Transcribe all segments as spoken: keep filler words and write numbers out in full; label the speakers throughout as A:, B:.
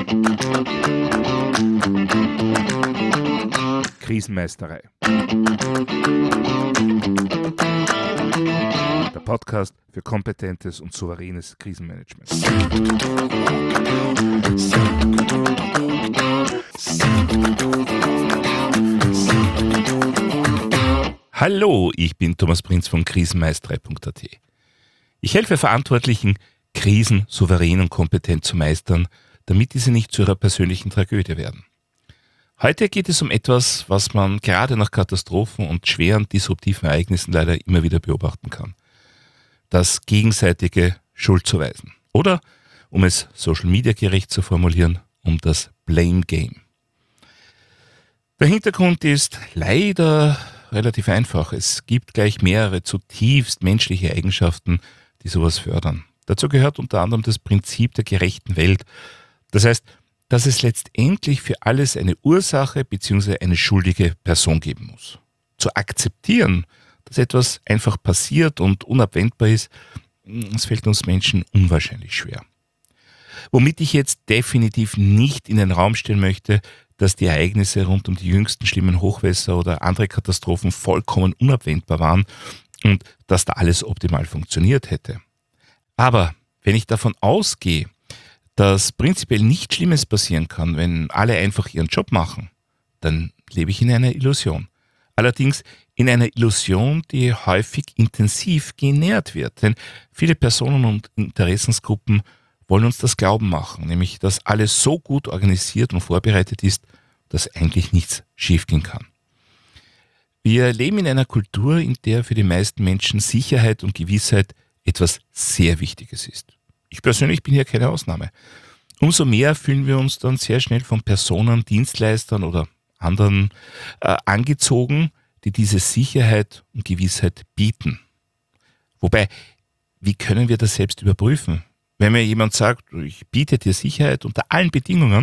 A: Krisenmeisterei. Der Podcast für kompetentes und souveränes Krisenmanagement. Hallo, ich bin Thomas Prinz von krisenmeisterei punkt a t. Ich helfe Verantwortlichen, Krisen souverän und kompetent zu meistern, damit diese nicht zu ihrer persönlichen Tragödie werden. Heute geht es um etwas, was man gerade nach Katastrophen und schweren disruptiven Ereignissen leider immer wieder beobachten kann. Das gegenseitige Schuldzuweisen. Oder, um es Social Media gerecht zu formulieren, um das Blame Game. Der Hintergrund ist leider relativ einfach. Es gibt gleich mehrere zutiefst menschliche Eigenschaften, die sowas fördern. Dazu gehört unter anderem das Prinzip der gerechten Welt. Das heißt, dass es letztendlich für alles eine Ursache bzw. eine schuldige Person geben muss. Zu akzeptieren, dass etwas einfach passiert und unabwendbar ist, das fällt uns Menschen unwahrscheinlich schwer. Womit ich jetzt definitiv nicht in den Raum stellen möchte, dass die Ereignisse rund um die jüngsten schlimmen Hochwässer oder andere Katastrophen vollkommen unabwendbar waren und dass da alles optimal funktioniert hätte. Aber wenn ich davon ausgehe, dass prinzipiell nichts Schlimmes passieren kann, wenn alle einfach ihren Job machen, dann lebe ich in einer Illusion. Allerdings in einer Illusion, die häufig intensiv genährt wird. Denn viele Personen und Interessensgruppen wollen uns das glauben machen, nämlich dass alles so gut organisiert und vorbereitet ist, dass eigentlich nichts schiefgehen kann. Wir leben in einer Kultur, in der für die meisten Menschen Sicherheit und Gewissheit etwas sehr Wichtiges ist. Ich persönlich bin hier keine Ausnahme. Umso mehr fühlen wir uns dann sehr schnell von Personen, Dienstleistern oder anderen äh, angezogen, die diese Sicherheit und Gewissheit bieten. Wobei, wie können wir das selbst überprüfen? Wenn mir jemand sagt, ich biete dir Sicherheit unter allen Bedingungen,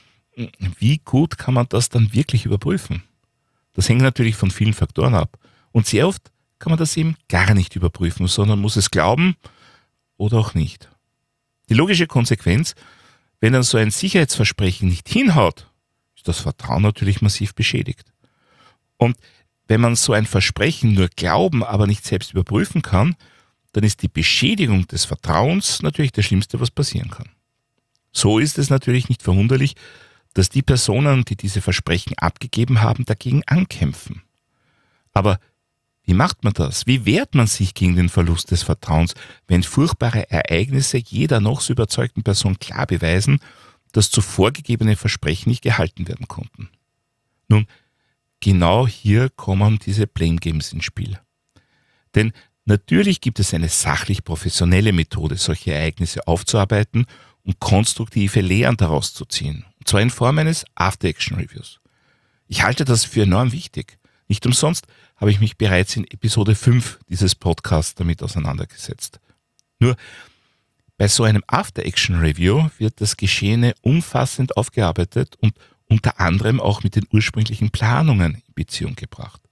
A: wie gut kann man das dann wirklich überprüfen? Das hängt natürlich von vielen Faktoren ab. Und sehr oft kann man das eben gar nicht überprüfen, sondern muss es glauben oder auch nicht. Die logische Konsequenz, wenn dann so ein Sicherheitsversprechen nicht hinhaut, ist das Vertrauen natürlich massiv beschädigt. Und wenn man so ein Versprechen nur glauben, aber nicht selbst überprüfen kann, dann ist die Beschädigung des Vertrauens natürlich das Schlimmste, was passieren kann. So ist es natürlich nicht verwunderlich, dass die Personen, die diese Versprechen abgegeben haben, dagegen ankämpfen. Aber wie macht man das? Wie wehrt man sich gegen den Verlust des Vertrauens, wenn furchtbare Ereignisse jeder noch so überzeugten Person klar beweisen, dass zuvor gegebene Versprechen nicht gehalten werden konnten? Nun, genau hier kommen diese Blame Games ins Spiel. Denn natürlich gibt es eine sachlich professionelle Methode, solche Ereignisse aufzuarbeiten und konstruktive Lehren daraus zu ziehen. Und zwar in Form eines After-Action-Reviews. Ich halte das für enorm wichtig. Nicht umsonst habe ich mich bereits in Episode fünf dieses Podcasts damit auseinandergesetzt. Nur bei so einem After-Action-Review wird das Geschehene umfassend aufgearbeitet und unter anderem auch mit den ursprünglichen Planungen in Beziehung gebracht.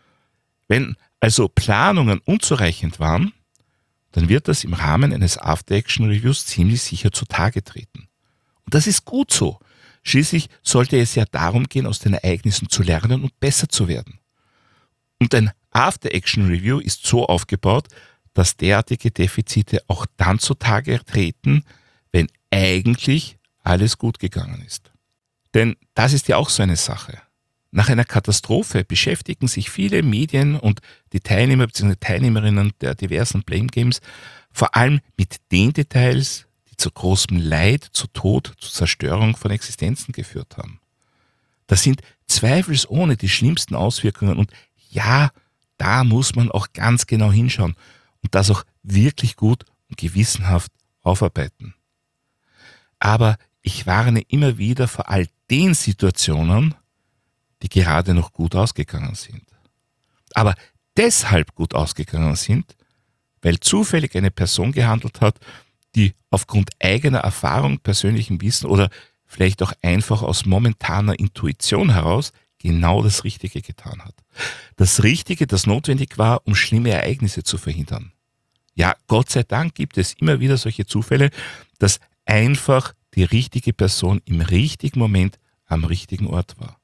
A: Wenn also Planungen unzureichend waren, dann wird das im Rahmen eines After-Action-Reviews ziemlich sicher zutage treten. Und das ist gut so. Schließlich sollte es ja darum gehen, aus den Ereignissen zu lernen und besser zu werden. Und ein After-Action-Review ist so aufgebaut, dass derartige Defizite auch dann zutage treten, wenn eigentlich alles gut gegangen ist. Denn das ist ja auch so eine Sache. Nach einer Katastrophe beschäftigen sich viele Medien und die Teilnehmer bzw. Teilnehmerinnen der diversen Blame Games vor allem mit den Details, die zu großem Leid, zu Tod, zu Zerstörung von Existenzen geführt haben. Das sind zweifelsohne die schlimmsten Auswirkungen und ja, da muss man auch ganz genau hinschauen und das auch wirklich gut und gewissenhaft aufarbeiten. Aber ich warne immer wieder vor all den Situationen, die gerade noch gut ausgegangen sind. Aber deshalb gut ausgegangen sind, weil zufällig eine Person gehandelt hat, die aufgrund eigener Erfahrung, persönlichem Wissen oder vielleicht auch einfach aus momentaner Intuition heraus genau das Richtige getan hat. Das Richtige, das notwendig war, um schlimme Ereignisse zu verhindern. Ja, Gott sei Dank gibt es immer wieder solche Zufälle, dass einfach die richtige Person im richtigen Moment am richtigen Ort war.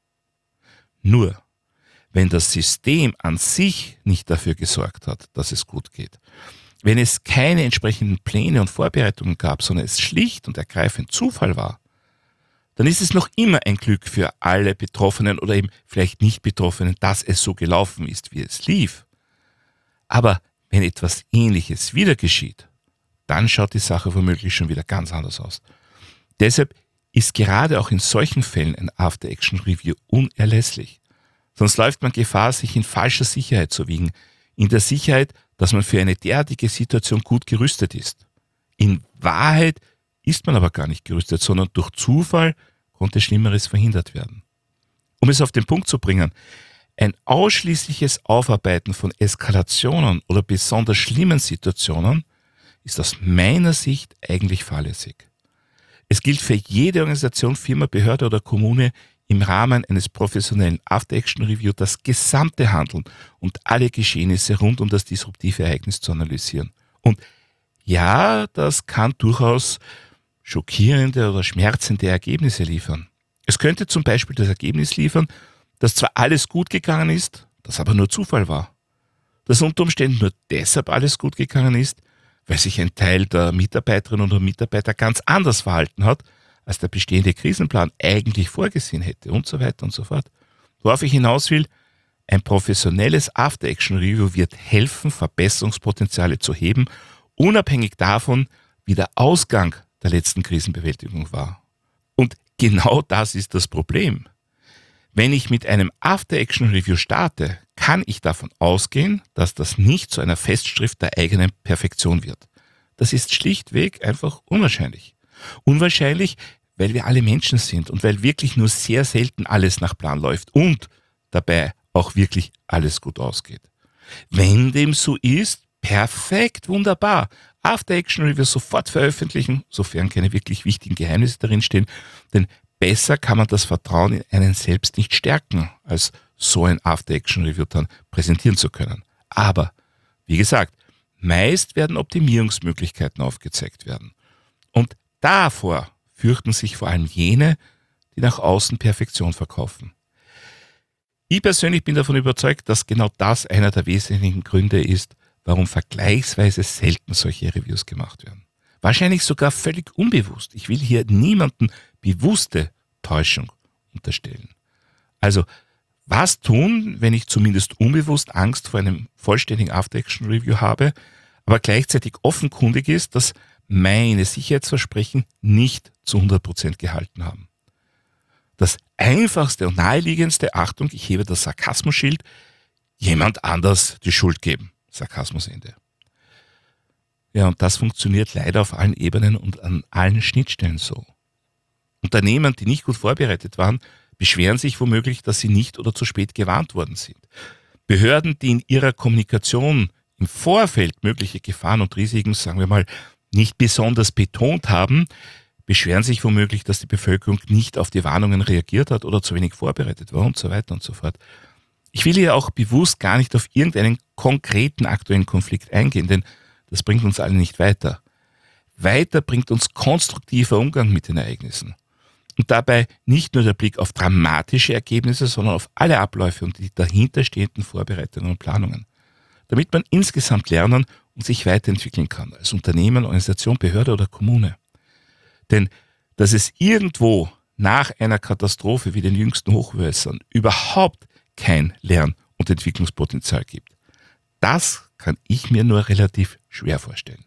A: Nur, wenn das System an sich nicht dafür gesorgt hat, dass es gut geht, wenn es keine entsprechenden Pläne und Vorbereitungen gab, sondern es schlicht und ergreifend Zufall war, dann ist es noch immer ein Glück für alle Betroffenen oder eben vielleicht nicht Betroffenen, dass es so gelaufen ist, wie es lief. Aber wenn etwas Ähnliches wieder geschieht, dann schaut die Sache womöglich schon wieder ganz anders aus. Deshalb ist gerade auch in solchen Fällen ein After-Action-Review unerlässlich. Sonst läuft man Gefahr, sich in falscher Sicherheit zu wiegen. In der Sicherheit, dass man für eine derartige Situation gut gerüstet ist. In Wahrheit ist man aber gar nicht gerüstet, sondern durch Zufall konnte Schlimmeres verhindert werden. Um es auf den Punkt zu bringen, ein ausschließliches Aufarbeiten von Eskalationen oder besonders schlimmen Situationen ist aus meiner Sicht eigentlich fahrlässig. Es gilt für jede Organisation, Firma, Behörde oder Kommune im Rahmen eines professionellen After-Action-Review das gesamte Handeln und alle Geschehnisse rund um das disruptive Ereignis zu analysieren. Und ja, das kann durchaus schockierende oder schmerzende Ergebnisse liefern. Es könnte zum Beispiel das Ergebnis liefern, dass zwar alles gut gegangen ist, das aber nur Zufall war. Dass unter Umständen nur deshalb alles gut gegangen ist, weil sich ein Teil der Mitarbeiterinnen oder Mitarbeiter ganz anders verhalten hat, als der bestehende Krisenplan eigentlich vorgesehen hätte und so weiter und so fort. Worauf ich hinaus will, ein professionelles After-Action-Review wird helfen, Verbesserungspotenziale zu heben, unabhängig davon, wie der Ausgang der letzten Krisenbewältigung war. Und genau das ist das Problem. Wenn ich mit einem After-Action-Review starte, kann ich davon ausgehen, dass das nicht zu einer Festschrift der eigenen Perfektion wird. Das ist schlichtweg einfach unwahrscheinlich. Unwahrscheinlich, weil wir alle Menschen sind und weil wirklich nur sehr selten alles nach Plan läuft und dabei auch wirklich alles gut ausgeht. Wenn dem so ist, perfekt, wunderbar. After-Action-Review sofort veröffentlichen, sofern keine wirklich wichtigen Geheimnisse darin stehen, denn besser kann man das Vertrauen in einen selbst nicht stärken, als so ein After-Action-Review dann präsentieren zu können. Aber, wie gesagt, meist werden Optimierungsmöglichkeiten aufgezeigt werden. Und davor fürchten sich vor allem jene, die nach außen Perfektion verkaufen. Ich persönlich bin davon überzeugt, dass genau das einer der wesentlichen Gründe ist, warum vergleichsweise selten solche Reviews gemacht werden. Wahrscheinlich sogar völlig unbewusst. Ich will hier niemanden bewusste Täuschung unterstellen. Also, was tun, wenn ich zumindest unbewusst Angst vor einem vollständigen After-Action-Review habe, aber gleichzeitig offenkundig ist, dass meine Sicherheitsversprechen nicht zu hundert Prozent gehalten haben? Das einfachste und naheliegendste, Achtung, ich hebe das Sarkasmus-Schild, jemand anders die Schuld geben. Sarkasmusende. Ja, und das funktioniert leider auf allen Ebenen und an allen Schnittstellen so. Unternehmen, die nicht gut vorbereitet waren, beschweren sich womöglich, dass sie nicht oder zu spät gewarnt worden sind. Behörden, die in ihrer Kommunikation im Vorfeld mögliche Gefahren und Risiken, sagen wir mal, nicht besonders betont haben, beschweren sich womöglich, dass die Bevölkerung nicht auf die Warnungen reagiert hat oder zu wenig vorbereitet war und so weiter und so fort. Ich will hier auch bewusst gar nicht auf irgendeinen konkreten aktuellen Konflikt eingehen, denn das bringt uns alle nicht weiter. Weiter bringt uns konstruktiver Umgang mit den Ereignissen. Und dabei nicht nur der Blick auf dramatische Ergebnisse, sondern auf alle Abläufe und die dahinterstehenden Vorbereitungen und Planungen. Damit man insgesamt lernen und sich weiterentwickeln kann, als Unternehmen, Organisation, Behörde oder Kommune. Denn dass es irgendwo nach einer Katastrophe wie den jüngsten Hochwässern überhaupt kein Lern- und Entwicklungspotenzial gibt, das kann ich mir nur relativ schwer vorstellen.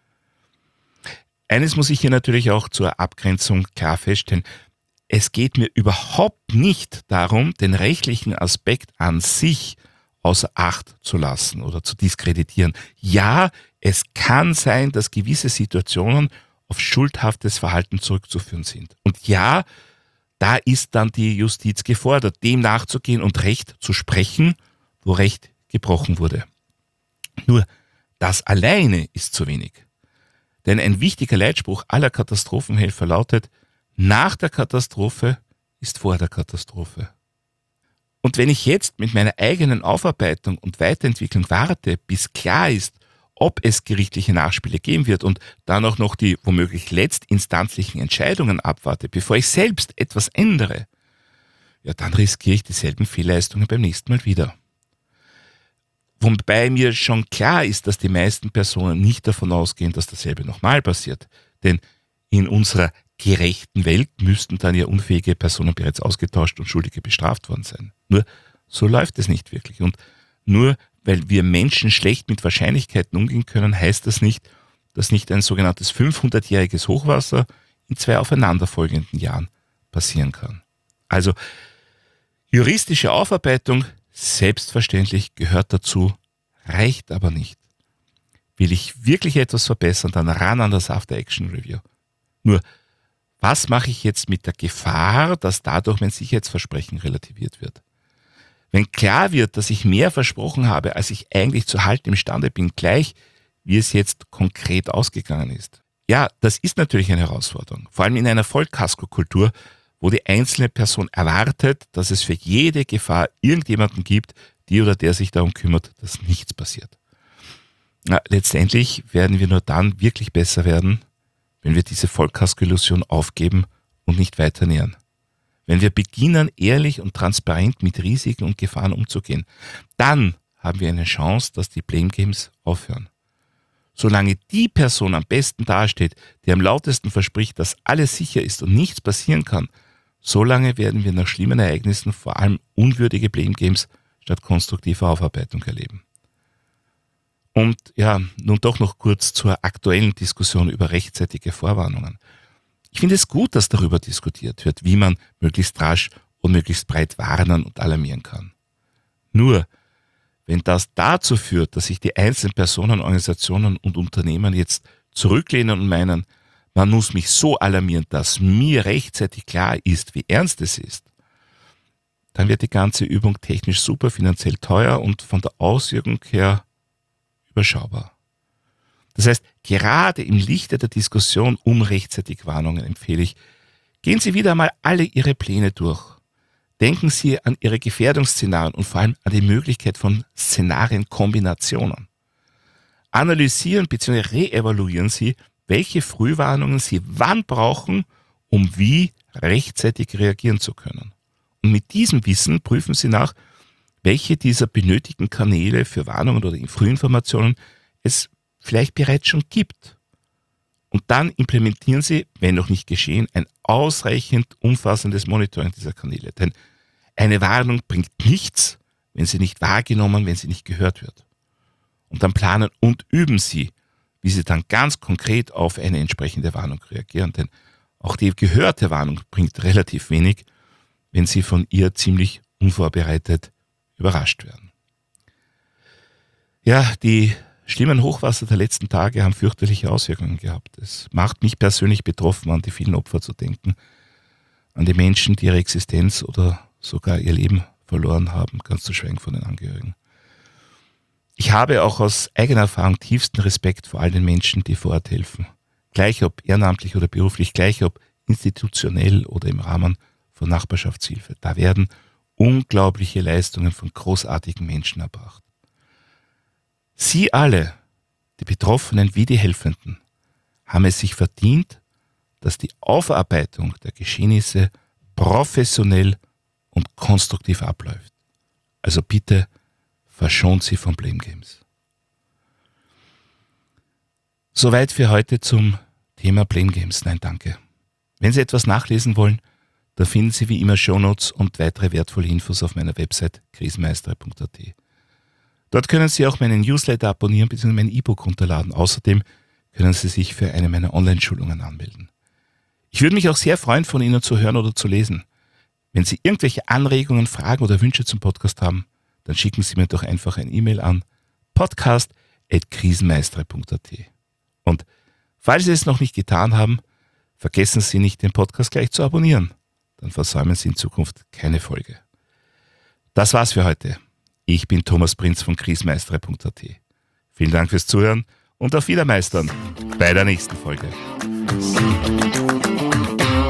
A: Eines muss ich hier natürlich auch zur Abgrenzung klar feststellen. Es geht mir überhaupt nicht darum, den rechtlichen Aspekt an sich außer Acht zu lassen oder zu diskreditieren. Ja, es kann sein, dass gewisse Situationen auf schuldhaftes Verhalten zurückzuführen sind. Und ja, da ist dann die Justiz gefordert, dem nachzugehen und Recht zu sprechen, wo Recht gebrochen wurde. Nur das alleine ist zu wenig. Denn ein wichtiger Leitspruch aller Katastrophenhelfer lautet, nach der Katastrophe ist vor der Katastrophe. Und wenn ich jetzt mit meiner eigenen Aufarbeitung und Weiterentwicklung warte, bis klar ist, ob es gerichtliche Nachspiele geben wird und dann auch noch die womöglich letztinstanzlichen Entscheidungen abwarte, bevor ich selbst etwas ändere, ja, dann riskiere ich dieselben Fehlleistungen beim nächsten Mal wieder. Wobei mir schon klar ist, dass die meisten Personen nicht davon ausgehen, dass dasselbe nochmal passiert. Denn in unserer gerechten Welt müssten dann ja unfähige Personen bereits ausgetauscht und Schuldige bestraft worden sein. Nur so läuft es nicht wirklich. Und nur weil wir Menschen schlecht mit Wahrscheinlichkeiten umgehen können, heißt das nicht, dass nicht ein sogenanntes fünfhundertjähriges Hochwasser in zwei aufeinanderfolgenden Jahren passieren kann. Also juristische Aufarbeitung, selbstverständlich gehört dazu, reicht aber nicht. Will ich wirklich etwas verbessern, dann ran an das After-Action-Review. Nur, was mache ich jetzt mit der Gefahr, dass dadurch mein Sicherheitsversprechen relativiert wird? Wenn klar wird, dass ich mehr versprochen habe, als ich eigentlich zu halten imstande bin, gleich wie es jetzt konkret ausgegangen ist. Ja, das ist natürlich eine Herausforderung, vor allem in einer Vollkaskokultur, wo die einzelne Person erwartet, dass es für jede Gefahr irgendjemanden gibt, die oder der sich darum kümmert, dass nichts passiert. Na, letztendlich werden wir nur dann wirklich besser werden, wenn wir diese Vollkasko-Illusion aufgeben und nicht weiter nähern. Wenn wir beginnen, ehrlich und transparent mit Risiken und Gefahren umzugehen, dann haben wir eine Chance, dass die Blame Games aufhören. Solange die Person am besten dasteht, die am lautesten verspricht, dass alles sicher ist und nichts passieren kann, solange werden wir nach schlimmen Ereignissen vor allem unwürdige Blame Games statt konstruktiver Aufarbeitung erleben. Und ja, nun doch noch kurz zur aktuellen Diskussion über rechtzeitige Vorwarnungen. Ich finde es gut, dass darüber diskutiert wird, wie man möglichst rasch und möglichst breit warnen und alarmieren kann. Nur, wenn das dazu führt, dass sich die einzelnen Personen, Organisationen und Unternehmen jetzt zurücklehnen und meinen, man muss mich so alarmieren, dass mir rechtzeitig klar ist, wie ernst es ist, dann wird die ganze Übung technisch super, finanziell teuer und von der Auswirkung her überschaubar. Das heißt, gerade im Lichte der Diskussion um rechtzeitig Warnungen empfehle ich, gehen Sie wieder einmal alle Ihre Pläne durch. Denken Sie an Ihre Gefährdungsszenarien und vor allem an die Möglichkeit von Szenarienkombinationen. Analysieren bzw. reevaluieren Sie, welche Frühwarnungen Sie wann brauchen, um wie rechtzeitig reagieren zu können. Und mit diesem Wissen prüfen Sie nach, welche dieser benötigten Kanäle für Warnungen oder Frühinformationen es vielleicht bereits schon gibt. Und dann implementieren Sie, wenn noch nicht geschehen, ein ausreichend umfassendes Monitoring dieser Kanäle. Denn eine Warnung bringt nichts, wenn sie nicht wahrgenommen, wenn sie nicht gehört wird. Und dann planen und üben Sie, wie Sie dann ganz konkret auf eine entsprechende Warnung reagieren. Denn auch die gehörte Warnung bringt relativ wenig, wenn Sie von ihr ziemlich unvorbereitet überrascht werden. Ja, die schlimmen Hochwasser der letzten Tage haben fürchterliche Auswirkungen gehabt. Es macht mich persönlich betroffen, an die vielen Opfer zu denken, an die Menschen, die ihre Existenz oder sogar ihr Leben verloren haben, ganz zu schweigen von den Angehörigen. Ich habe auch aus eigener Erfahrung tiefsten Respekt vor all den Menschen, die vor Ort helfen. Gleich ob ehrenamtlich oder beruflich, gleich ob institutionell oder im Rahmen von Nachbarschaftshilfe. Da werden unglaubliche Leistungen von großartigen Menschen erbracht. Sie alle, die Betroffenen wie die Helfenden, haben es sich verdient, dass die Aufarbeitung der Geschehnisse professionell und konstruktiv abläuft. Also bitte verschont Sie von Blame Games. Soweit für heute zum Thema Blame Games. Nein, danke. Wenn Sie etwas nachlesen wollen, da finden Sie wie immer Shownotes und weitere wertvolle Infos auf meiner Website krisenmeister punkt a t. Dort können Sie auch meinen Newsletter abonnieren bzw. mein E-Book runterladen. Außerdem können Sie sich für eine meiner Online-Schulungen anmelden. Ich würde mich auch sehr freuen, von Ihnen zu hören oder zu lesen. Wenn Sie irgendwelche Anregungen, Fragen oder Wünsche zum Podcast haben, dann schicken Sie mir doch einfach ein E-Mail an podcast at krisenmeister punkt a t. Und falls Sie es noch nicht getan haben, vergessen Sie nicht, den Podcast gleich zu abonnieren. Dann versäumen Sie in Zukunft keine Folge. Das war's für heute. Ich bin Thomas Prinz von krisenmeister punkt a t. Vielen Dank fürs Zuhören und auf Wiedermeistern bei der nächsten Folge.